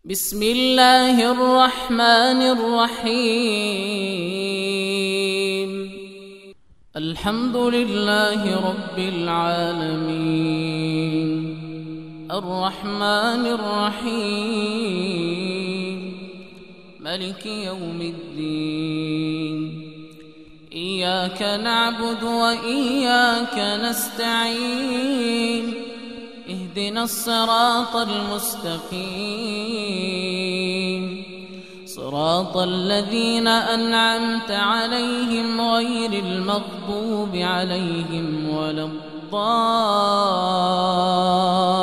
بسم الله الرحمن الرحيم. الحمد لله رب العالمين، الرحمن الرحيم، مالك يوم الدين. إياك نعبد وإياك نستعين، اهدنا الصراط المستقيم، صراط الذين أنعمت عليهم غير المغضوب عليهم ولا الضالين.